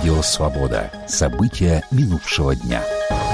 Радио «Свобода». События минувшего дня.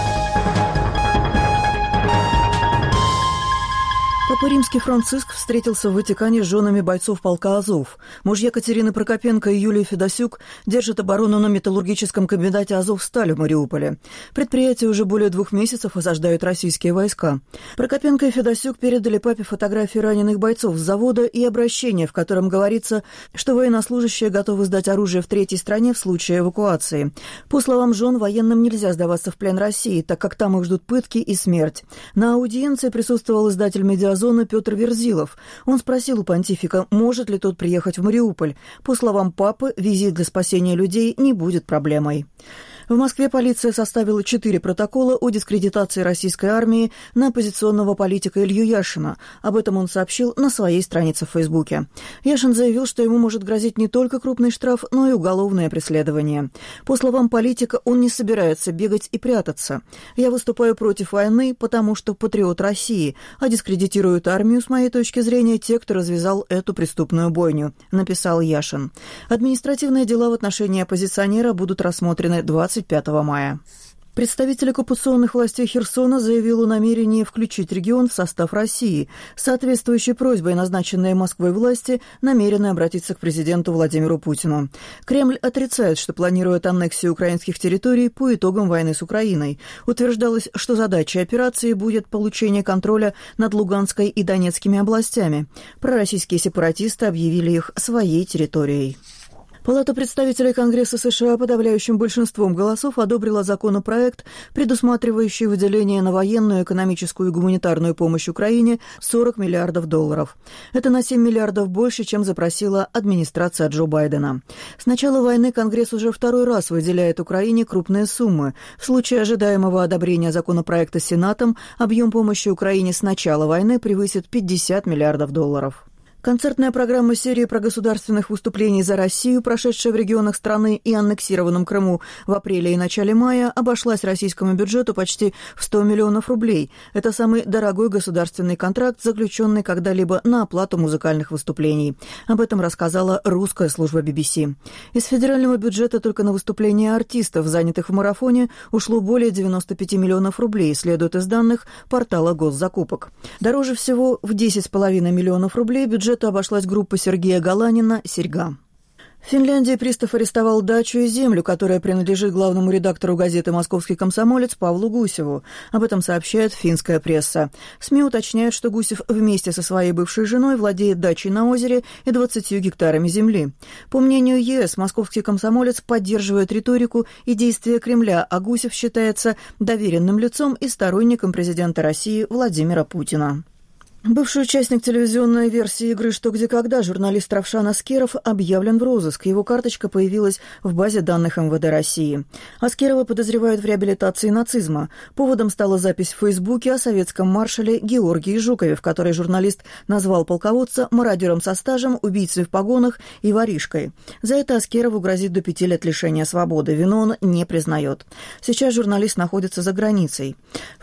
Папа Римский Франциск встретился в Ватикане с женами бойцов полка «Азов». Мужья Катерины Прокопенко и Юлии Федосюк держат оборону на металлургическом комбинате «Азовсталь» в Мариуполе. Предприятие уже более 2 месяцев осаждают российские войска. Прокопенко и Федосюк передали папе фотографии раненых бойцов с завода и обращение, в котором говорится, что военнослужащие готовы сдать оружие в третьей стране в случае эвакуации. По словам жен, военным нельзя сдаваться в плен России, так как там их ждут пытки и смерть. На аудиенции присутствовал издатель «Медиазона» Петр Верзилов. Он спросил у понтифика, может ли тот приехать в Мариуполь. По словам папы, визит для спасения людей не будет проблемой. В Москве полиция составила 4 протокола о дискредитации российской армии на оппозиционного политика Илью Яшина. Об этом он сообщил на своей странице в Фейсбуке. Яшин заявил, что ему может грозить не только крупный штраф, но и уголовное преследование. По словам политика, он не собирается бегать и прятаться. «Я выступаю против войны, потому что патриот России, а дискредитируют армию, с моей точки зрения, те, кто развязал эту преступную бойню», написал Яшин. Административные дела в отношении оппозиционера будут рассмотрены 25 мая. Представитель оккупационных властей Херсона заявил о намерении включить регион в состав России. С соответствующей просьбой назначенные Москвой власти намерены обратиться к президенту Владимиру Путину. Кремль отрицает, что планирует аннексию украинских территорий по итогам войны с Украиной. Утверждалось, что задачей операции будет получение контроля над Луганской и Донецкими областями. Пророссийские сепаратисты объявили их своей территорией. Палата представителей Конгресса США подавляющим большинством голосов одобрила законопроект, предусматривающий выделение на военную, экономическую и гуманитарную помощь Украине $40 миллиардов. Это на 7 миллиардов больше, чем запросила администрация Джо Байдена. С начала войны Конгресс уже 2-й раз выделяет Украине крупные суммы. В случае ожидаемого одобрения законопроекта Сенатом объем помощи Украине с начала войны превысит $50 миллиардов. Концертная программа серии про государственных выступлений за Россию, прошедшая в регионах страны и аннексированном Крыму в апреле и начале мая, обошлась российскому бюджету почти в 100 миллионов рублей. Это самый дорогой государственный контракт, заключенный когда-либо на оплату музыкальных выступлений. Об этом рассказала русская служба BBC. Из федерального бюджета только на выступления артистов, занятых в марафоне, ушло более 95 миллионов рублей, следует из данных портала госзакупок. Дороже всего в 10,5 миллионов рублей бюджет обошлась группа Сергея Галанина «Серьга». В Финляндии пристав арестовал дачу и землю, которая принадлежит главному редактору газеты «Московский комсомолец» Павлу Гусеву. Об этом сообщает финская пресса. СМИ уточняют, что Гусев вместе со своей бывшей женой владеет дачей на озере и 20 гектарами земли. По мнению ЕС, «Московский комсомолец» поддерживает риторику и действия Кремля, а Гусев считается доверенным лицом и сторонником президента России Владимира Путина. Бывший участник телевизионной версии игры «Что, где, когда» журналист Равшан Аскеров объявлен в розыск. Его карточка появилась в базе данных МВД России. Аскерова подозревают в реабилитации нацизма. Поводом стала запись в Фейсбуке о советском маршале Георгии Жукове, в которой журналист назвал полководца мародером со стажем, убийцей в погонах и воришкой. За это Аскерову грозит до 5 лет лишения свободы. Вину он не признает. Сейчас журналист находится за границей. В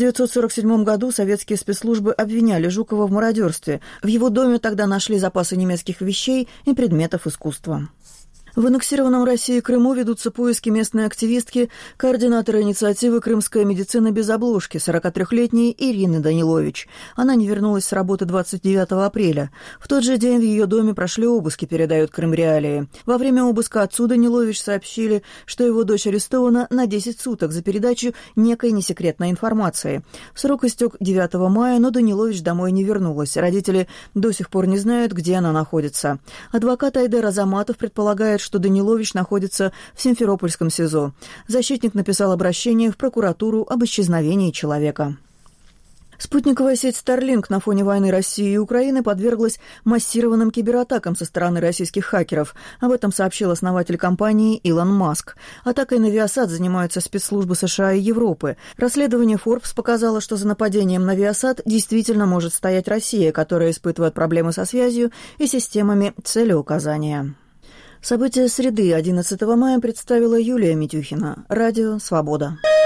1947 году советские спецслужбы обвиняли Жукова в мародерстве. В его доме тогда нашли запасы немецких вещей и предметов искусства. В аннексированном Россией Крыму ведутся поиски местной активистки, координатора инициативы «Крымская медицина без обложки» 43-летней Ирины Данилович. Она не вернулась с работы 29 апреля. В тот же день в ее доме прошли обыски, передают Крым-Реалии. Во время обыска отцу Данилович сообщили, что его дочь арестована на 10 суток за передачу некой несекретной информации. Срок истек 9 мая, но Данилович домой не вернулась. Родители до сих пор не знают, где она находится. Адвокат Айдер Азаматов предполагает, что Данилович находится в Симферопольском СИЗО. Защитник написал обращение в прокуратуру об исчезновении человека. Спутниковая сеть Starlink на фоне войны России и Украины подверглась массированным кибератакам со стороны российских хакеров. Об этом сообщил основатель компании Илон Маск. Атакой на Viasat занимаются спецслужбы США и Европы. Расследование Forbes показало, что за нападением на Viasat действительно может стоять Россия, которая испытывает проблемы со связью и системами целеуказания. События среды 11 мая представила Юлия Митюхина. Радио «Свобода».